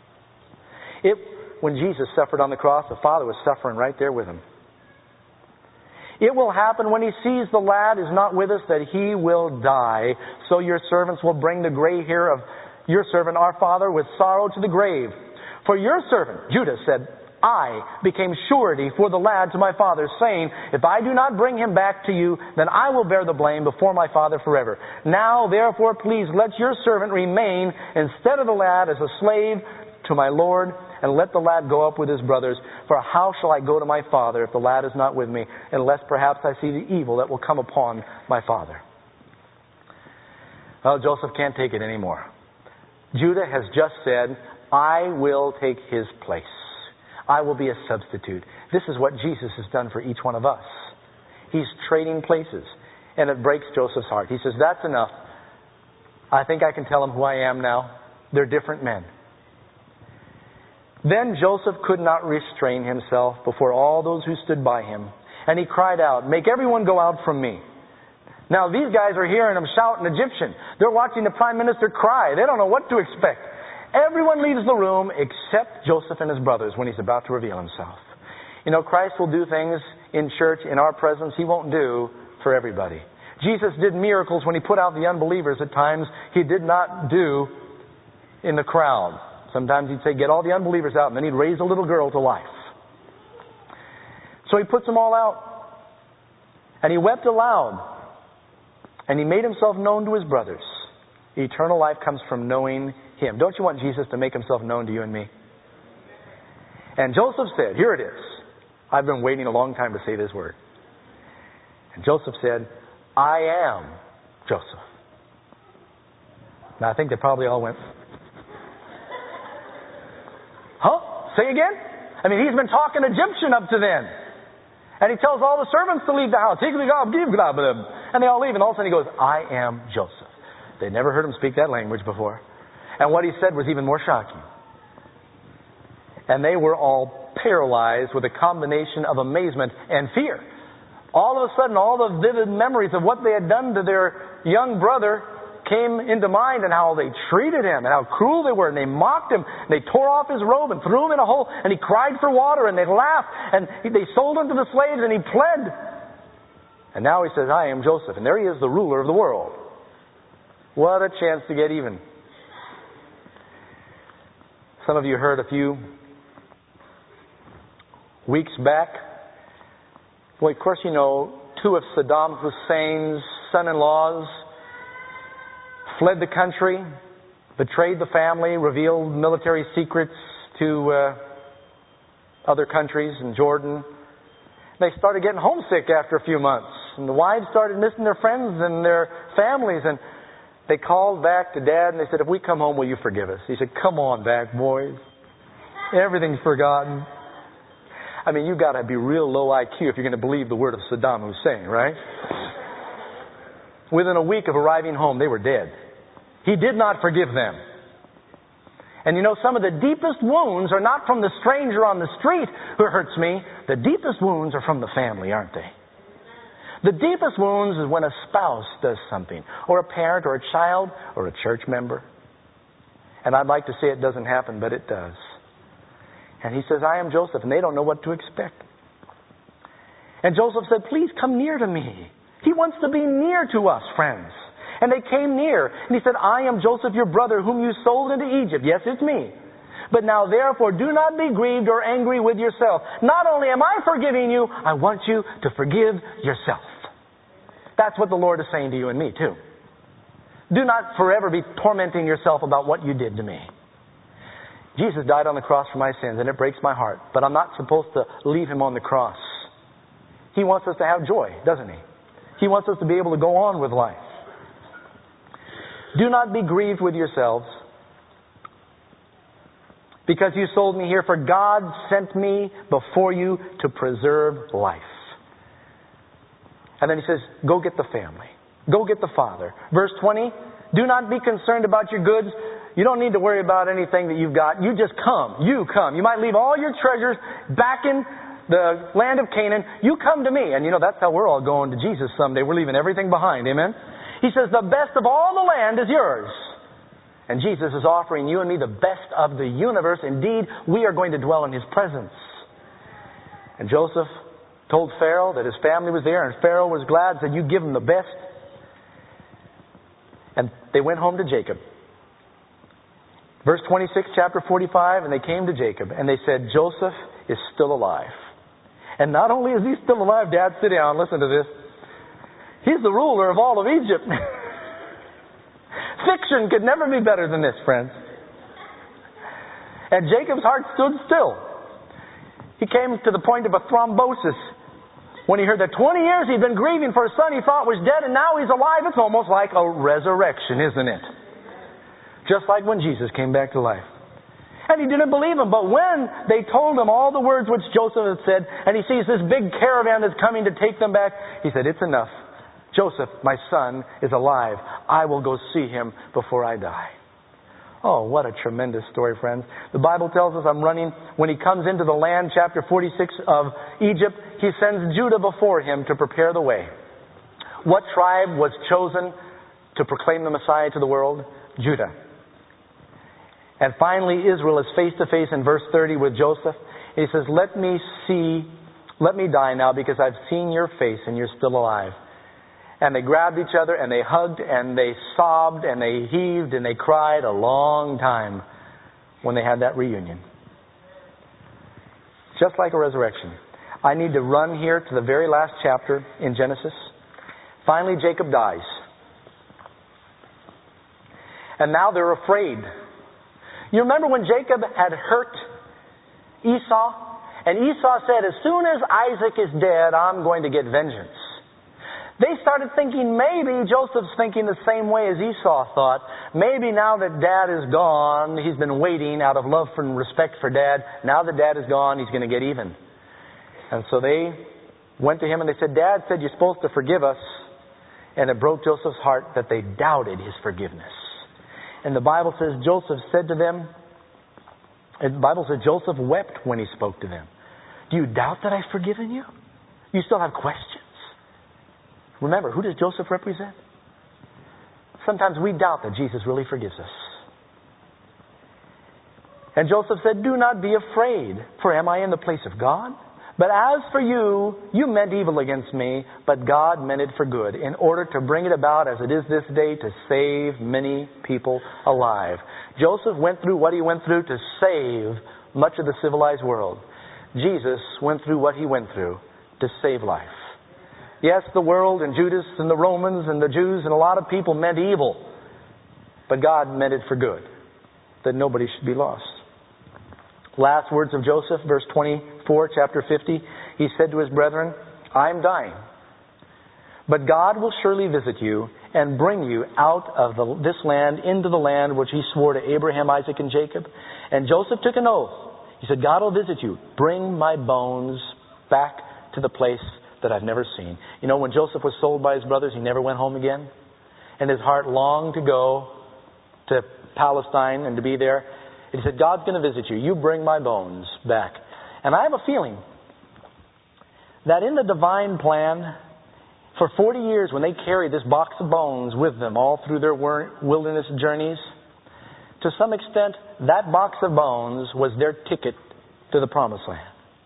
When Jesus suffered on the cross, the Father was suffering right there with him. "It will happen when he sees the lad is not with us that he will die. So your servants will bring the gray hair of your servant, our father, with sorrow to the grave. For your servant," Judas said, "I became surety for the lad to my father, saying, if I do not bring him back to you, then I will bear the blame before my father forever. Now, therefore, please let your servant remain instead of the lad as a slave to my Lord, and let the lad go up with his brothers. For how shall I go to my father if the lad is not with me, unless perhaps I see the evil that will come upon my father?" Well, Joseph can't take it anymore. Judah has just said, "I will take his place. I will be a substitute." This is what Jesus has done for each one of us. He's trading places. And it breaks Joseph's heart. He says, "That's enough. I think I can tell them who I am now. They're different men." Then Joseph could not restrain himself before all those who stood by him. And he cried out, "Make everyone go out from me." Now these guys are hearing him shout in Egyptian. They're watching the prime minister cry. They don't know what to expect. Everyone leaves the room except Joseph and his brothers when he's about to reveal himself. You know, Christ will do things in church, in our presence, he won't do for everybody. Jesus did miracles when he put out the unbelievers at times he did not do in the crowd. Sometimes he'd say, "Get all the unbelievers out," and then he'd raise a little girl to life. So he puts them all out. And he wept aloud. And he made himself known to his brothers. Eternal life comes from knowing him. Don't you want Jesus to make himself known to you and me? And Joseph said, here it is. I've been waiting a long time to say this word. And Joseph said, "I am Joseph." Now I think they probably all went, "Huh? Say again?" I mean, he's been talking Egyptian up to then. And he tells all the servants to leave the house. And they all leave. And all of a sudden he goes, "I am Joseph." They'd never heard him speak that language before. And what he said was even more shocking. And they were all paralyzed with a combination of amazement and fear. All of a sudden, all the vivid memories of what they had done to their young brother came into mind, and how they treated him and how cruel they were, and they mocked him, and they tore off his robe and threw him in a hole, and he cried for water, and they laughed, and they sold him to the slaves, and he pled. And now he says, "I am Joseph," and there he is, the ruler of the world. What a chance to get even. Some of you heard a few weeks back. Well, of course you know, two of Saddam Hussein's son-in-laws fled the country, betrayed the family, revealed military secrets to other countries in Jordan. They started getting homesick after a few months. And the wives started missing their friends and their families. And they called back to Dad and they said, "If we come home, will you forgive us?" He said, "Come on back, boys. Everything's forgotten." I mean, you've got to be real low IQ if you're going to believe the word of Saddam Hussein, right? Within a week of arriving home, they were dead. He did not forgive them. And you know, some of the deepest wounds are not from the stranger on the street who hurts me. The deepest wounds are from the family, aren't they? The deepest wounds is when a spouse does something, or a parent, or a child, or a church member. And I'd like to say it doesn't happen, but it does. And he says, "I am Joseph," and they don't know what to expect. And Joseph said, "Please come near to me." He wants to be near to us, friends. And they came near. And he said, "I am Joseph, your brother, whom you sold into Egypt." Yes, it's me. "But now, therefore, do not be grieved or angry with yourself. Not only am I forgiving you, I want you to forgive yourself." That's what the Lord is saying to you and me, too. Do not forever be tormenting yourself about what you did to me. Jesus died on the cross for my sins, and it breaks my heart. But I'm not supposed to leave him on the cross. He wants us to have joy, doesn't he? He wants us to be able to go on with life. "Do not be grieved with yourselves, because you sold me here, for God sent me before you to preserve life. And then he says, go get the family. Go get the father. Verse 20, do not be concerned about your goods. You don't need to worry about anything that you've got. You just come. You come. You might leave all your treasures back in the land of Canaan. You come to me. And that's how we're all going to Jesus someday. We're leaving everything behind. Amen? He says, the best of all the land is yours. And Jesus is offering you and me the best of the universe. Indeed, we are going to dwell in His presence. And Joseph told Pharaoh that his family was there, and Pharaoh was glad, said, you give them the best. And they went home to Jacob. Verse 26, chapter 45, and they came to Jacob, and they said, Joseph is still alive. And not only is he still alive, Dad, sit down, listen to this. He's the ruler of all of Egypt. Fiction could never be better than this, friends. And Jacob's heart stood still. He came to the point of a thrombosis when he heard that 20 years he'd been grieving for a son he thought was dead, and now he's alive. It's almost like a resurrection, isn't it? Just like when Jesus came back to life. And he didn't believe him. But when they told him all the words which Joseph had said, and he sees this big caravan that's coming to take them back, he said, it's enough. Joseph, my son, is alive. I will go see him before I die. Oh, what a tremendous story, friends. The Bible tells us when he comes into the land, chapter 46 of Egypt, he sends Judah before him to prepare the way. What tribe was chosen to proclaim the Messiah to the world? Judah. And finally, Israel is face to face in verse 30 with Joseph. He says, let me die now because I've seen your face and you're still alive. And they grabbed each other and they hugged and they sobbed and they heaved and they cried a long time when they had that reunion. Just like a resurrection. I need to run here to the very last chapter in Genesis. Finally, Jacob dies. And now they're afraid. You remember when Jacob had hurt Esau? And Esau said, as soon as Isaac is dead, I'm going to get vengeance. They started thinking maybe Joseph's thinking the same way as Esau thought. Maybe now that Dad is gone, he's been waiting out of love and respect for Dad. Now that Dad is gone, he's going to get even. And so they went to him and they said, Dad said you're supposed to forgive us. And it broke Joseph's heart that they doubted his forgiveness. And the Bible says Joseph said to them, the Bible says Joseph wept when he spoke to them. Do you doubt that I've forgiven you? You still have questions? Remember, who does Joseph represent? Sometimes we doubt that Jesus really forgives us. And Joseph said, do not be afraid, for am I in the place of God? But as for you, you meant evil against me, but God meant it for good, in order to bring it about as it is this day to save many people alive. Joseph went through what he went through to save much of the civilized world. Jesus went through what he went through to save life. Yes, the world and Judas and the Romans and the Jews and a lot of people meant evil. But God meant it for good, that nobody should be lost. Last words of Joseph, verse 24, chapter 50. He said to his brethren, I am dying. But God will surely visit you and bring you out of this land into the land which he swore to Abraham, Isaac, and Jacob. And Joseph took an oath. He said, God will visit you. Bring my bones back to the place that I've never seen. You know, when Joseph was sold by his brothers, he never went home again. And his heart longed to go to Palestine and to be there. He said, God's going to visit you. You bring my bones back. And I have a feeling that in the divine plan, for 40 years when they carried this box of bones with them all through their wilderness journeys, to some extent, that box of bones was their ticket to the promised land.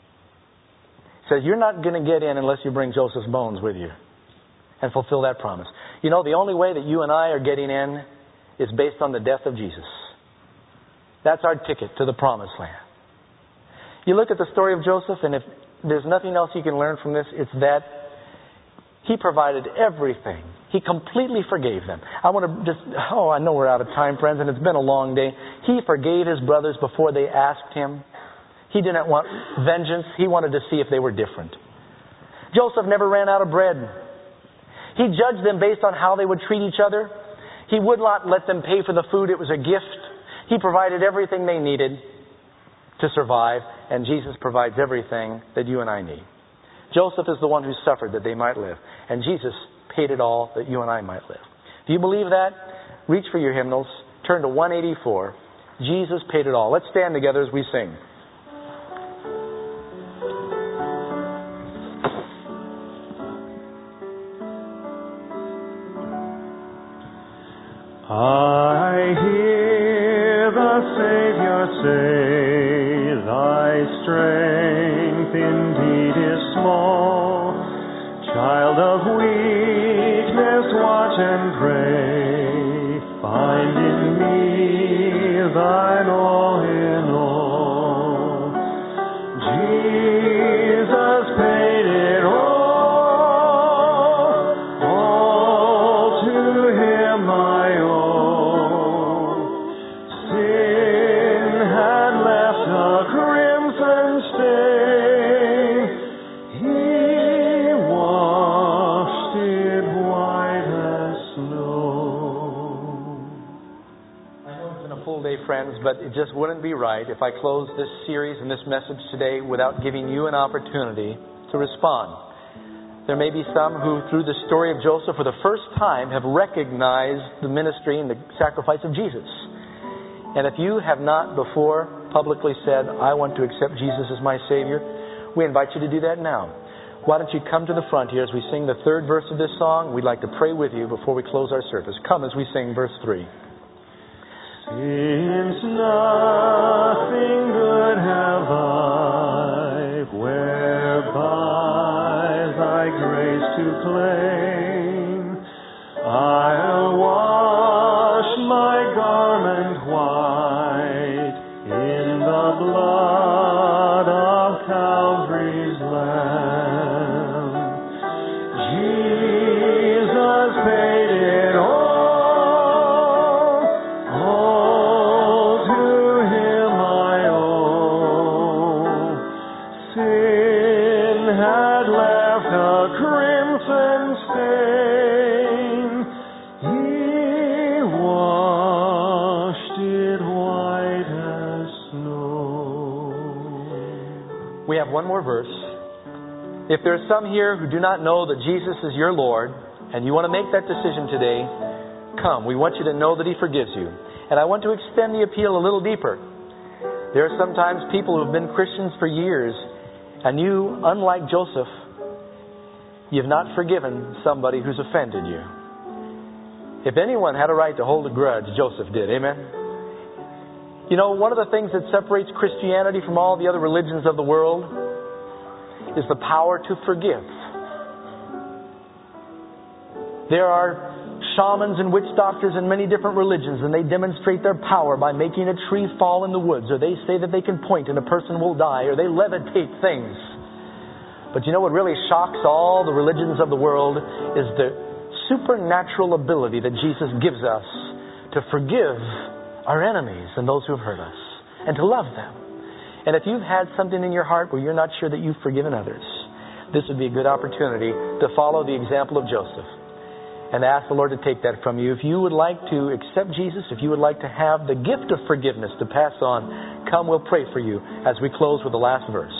He says, you're not going to get in unless you bring Joseph's bones with you and fulfill that promise. You know, the only way that you and I are getting in is based on the death of Jesus. That's our ticket to the promised land. You look at the story of Joseph, and if there's nothing else you can learn from this, it's that he provided everything. He completely forgave them. I know we're out of time, friends, and it's been a long day. He forgave his brothers before they asked him. He didn't want vengeance. He wanted to see if they were different. Joseph never ran out of bread. He judged them based on how they would treat each other. He would not let them pay for the food. It was a gift. He provided everything they needed. to survive, and Jesus provides everything that you and I need. Joseph is the one who suffered that they might live, and Jesus paid it all that you and I might live. Do you believe that? Reach for your hymnals. Turn to 184. Jesus paid it all. Let's stand together as we sing. I hear the Savior say, thy strength indeed is small. Child of weakness, watch and pray. Find in me thine all in all. Jesus paid it all. All to him I owe. Sin had left a crimson stain. He washed it white as snow. I know it's been a full day, friends, but it just wouldn't be right if I closed this series and this message today without giving you an opportunity to respond. There may be some who, through the story of Joseph, for the first time have recognized the ministry and the sacrifice of Jesus. And if you have not before publicly said, I want to accept Jesus as my Savior, we invite you to do that now. Why don't you come to the front here as we sing the third verse of this song? We'd like to pray with you before we close our service. Come as we sing verse 3. Since nothing good have I, whereby thy grace to claim, I'll wash my garment white in the blood of Calvary's Lamb. Jesus paid it all. We have one more verse. If there are some here who do not know that Jesus is your Lord, and you want to make that decision today, come. We want you to know that He forgives you. And I want to extend the appeal a little deeper. There are sometimes people who have been Christians for years, and you, unlike Joseph, you've not forgiven somebody who's offended you. If anyone had a right to hold a grudge, Joseph did. Amen? You know, one of the things that separates Christianity from all the other religions of the world is the power to forgive. There are shamans and witch doctors in many different religions, and they demonstrate their power by making a tree fall in the woods, or they say that they can point and a person will die, or they levitate things. But you know what really shocks all the religions of the world is the supernatural ability that Jesus gives us to forgive our enemies and those who have hurt us, and to love them. And if you've had something in your heart where you're not sure that you've forgiven others, this would be a good opportunity to follow the example of Joseph and ask the Lord to take that from you. If you would like to accept Jesus, if you would like to have the gift of forgiveness to pass on, come, we'll pray for you as we close with the last verse.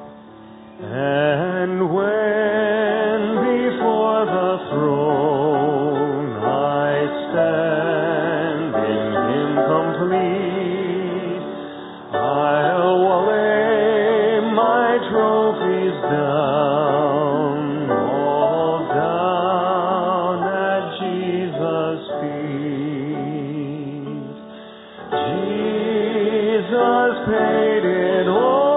And when before the throne I stand in Him complete, I'll lay my trophies down, all down at Jesus' feet. Jesus paid it all.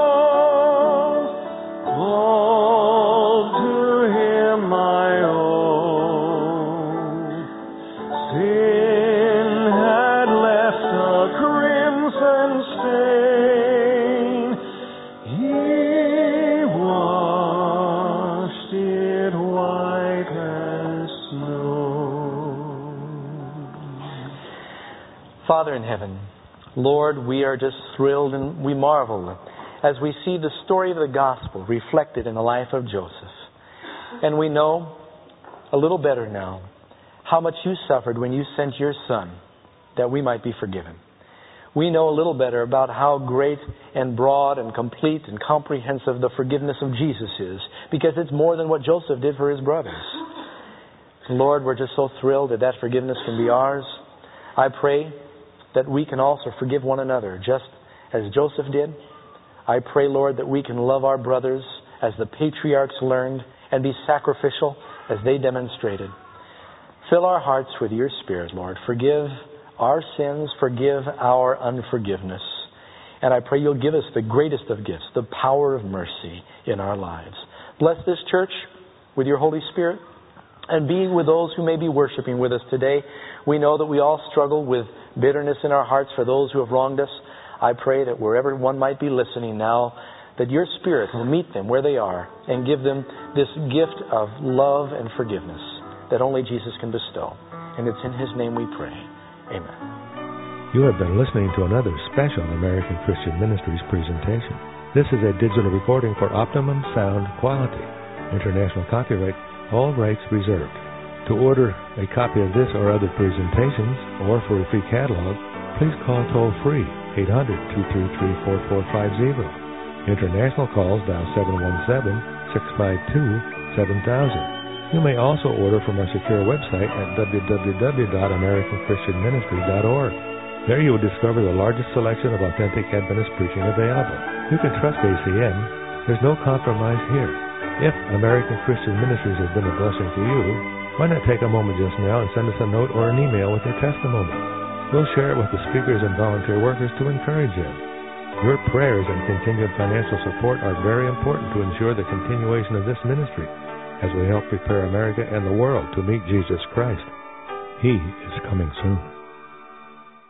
Father in heaven, Lord, we are just thrilled and we marvel as we see the story of the gospel reflected in the life of Joseph. And we know a little better now how much you suffered when you sent your Son that we might be forgiven. we know a little better about how great and broad and complete and comprehensive the forgiveness of Jesus is, because it's more than what Joseph did for his brothers. Lord, we're just so thrilled that forgiveness can be ours. I pray that we can also forgive one another, just as Joseph did. I pray, Lord, that we can love our brothers as the patriarchs learned and be sacrificial as they demonstrated. Fill our hearts with your Spirit, Lord. Forgive our sins, forgive our unforgiveness. And I pray you'll give us the greatest of gifts, the power of mercy in our lives. Bless this church with your Holy Spirit and be with those who may be worshiping with us today. We know that we all struggle with bitterness in our hearts for those who have wronged us. I pray that wherever one might be listening now, that your Spirit will meet them where they are and give them this gift of love and forgiveness that only Jesus can bestow. And it's in His name we pray. Amen. You have been listening to another special American Christian Ministries presentation. This is a digital recording for optimum sound quality. International copyright, all rights reserved. To order a copy of this or other presentations, or for a free catalog, please call toll-free 800-233-4450. International calls dial 717-652-7000. You may also order from our secure website at www.americanchristianministry.org. There you will discover the largest selection of authentic Adventist preaching available. You can trust ACM. There's no compromise here. If American Christian Ministries has been a blessing to you, why not take a moment just now and send us a note or an email with your testimony? We'll share it with the speakers and volunteer workers to encourage you. Your prayers and continued financial support are very important to ensure the continuation of this ministry as we help prepare America and the world to meet Jesus Christ. He is coming soon.